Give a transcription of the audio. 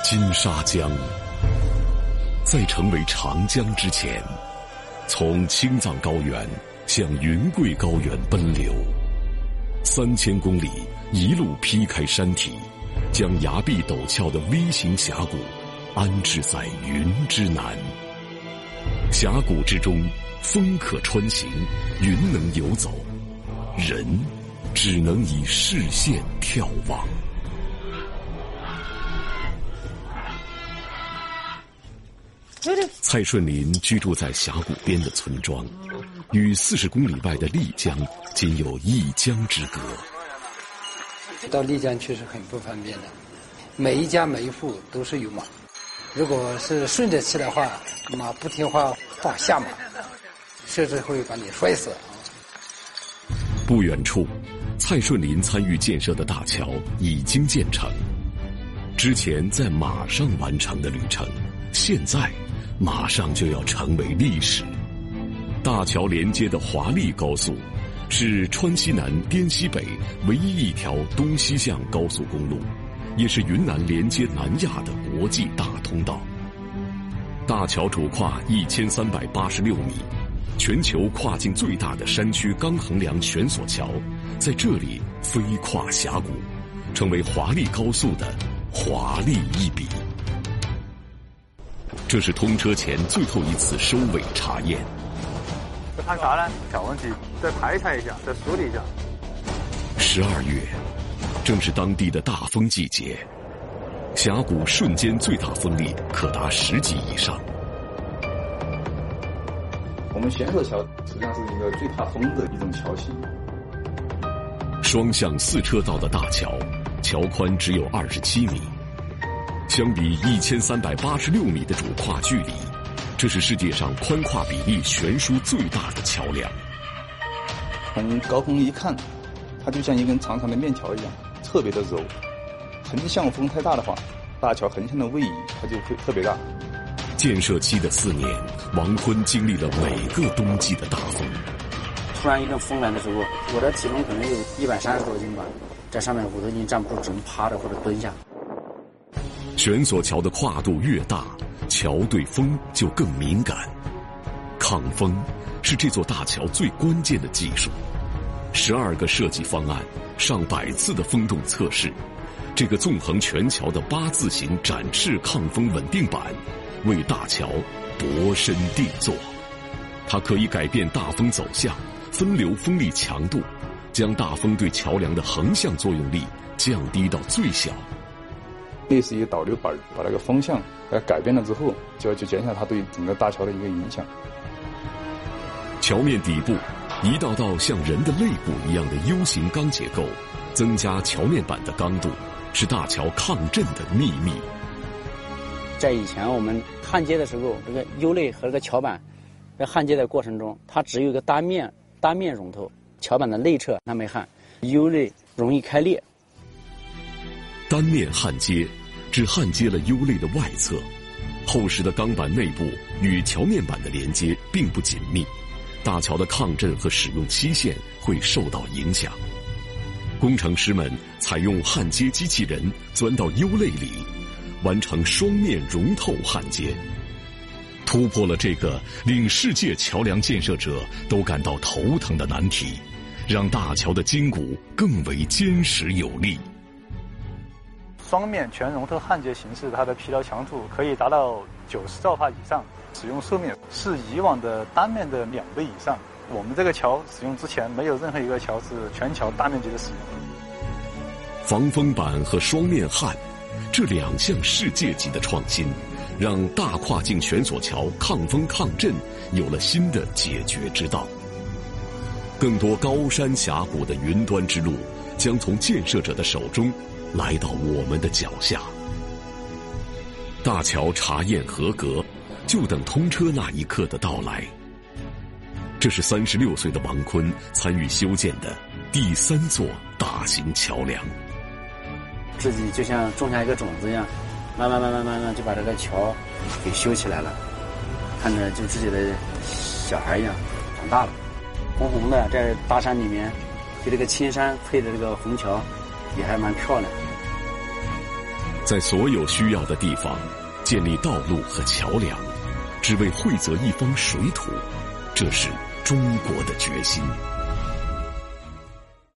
金沙江在成为长江之前，从青藏高原向云贵高原奔流，3000公里一路劈开山体，将崖壁陡峭的微型峡谷安置在云之南。峡谷之中，风可穿行，云能游走，人只能以视线眺望。蔡顺林居住在峡谷边的村庄，与40公里外的丽江仅有一江之隔。 到丽江去是很不方便的，每一家每一户都是有马，如果是顺着骑的话，马不听话放下马，甚至会把你摔死。 不远处，蔡顺林参与建设的大桥已经建成，之前在马上完成的旅程，现在马上就要成为历史。大桥连接的华丽高速是川西南滇西北唯一一条东西向高速公路，也是云南连接南亚的国际大通道。大桥主跨1386米，全球跨境最大的山区钢横梁悬索桥，在这里飞跨峡谷，成为华丽高速的华丽一笔。这是通车前最后一次收尾查验。 这看啥呢？小问题，再排查一下，再梳理一下。 12月，正是当地的大风季节，峡谷瞬间最大风力可达10级以上。 我们悬索桥实际上是一个最怕风的一种桥型。 双向4车道的大桥，桥宽只有27米。相比1386米的主跨距离，这是世界上宽跨比例悬殊最大的桥梁。 从高空一看，它就像一根长长的面条一样，特别的柔。横向风太大的话，大桥横向的位移它就会特别大。 建设期的4年，王坤经历了每个冬季的大风。 突然一阵风来的时候，我的体重可能有130多斤吧，在上面我都已经站不住，只能趴着或者蹲下。 悬索桥的跨度越大，桥对风就更敏感。抗风是这座大桥最关键的技术。12个设计方案，上百次的风洞测试，这个纵横全桥的8字形展翅抗风稳定板，为大桥量身定做。它可以改变大风走向，分流风力强度，将大风对桥梁的横向作用力降低到最小。 类似于导流板，把那个风向改变了之后，就减小它对整个大桥的一个影响。 桥面底部一道道像人的肋骨一样的 U 型钢结构，增加桥面板的刚度，是大桥抗震的秘密。 在以前我们焊接的时候，这个 U 肋和这个桥板在焊接的过程中，它只有一个单面容头，桥板的内侧它没焊 ，U 肋容易开裂。 单面焊接只焊接了 U 肋的外侧，厚实的钢板内部与桥面板的连接并不紧密，大桥的抗震和使用期限会受到影响。工程师们采用焊接机器人钻到 U 肋里，完成双面熔透焊接，突破了这个令世界桥梁建设者都感到头疼的难题，让大桥的筋骨更为坚实有力。 双面全熔透焊接形式，它的疲劳强度可以达到90兆帕以上，使用寿命是以往的单面的2倍以上。我们这个桥使用之前，没有任何一个桥是全桥大面积的使用。 防风板和双面焊这2项世界级的创新，让大跨境悬索桥抗风抗震有了新的解决之道。更多高山峡谷的云端之路，将从建设者的手中来到我们的脚下。大桥查验合格，就等通车那一刻的到来。这是36岁的王坤参与修建的第3座大型桥梁。 自己就像种下一个种子一样，慢慢就把这个桥给修起来了，看着就自己的小孩一样长大了。红红的在大山里面，就这个青山配的这个红桥也还蛮漂亮。 在所有需要的地方建立道路和桥梁，只为惠泽一方水土，这是中国的决心。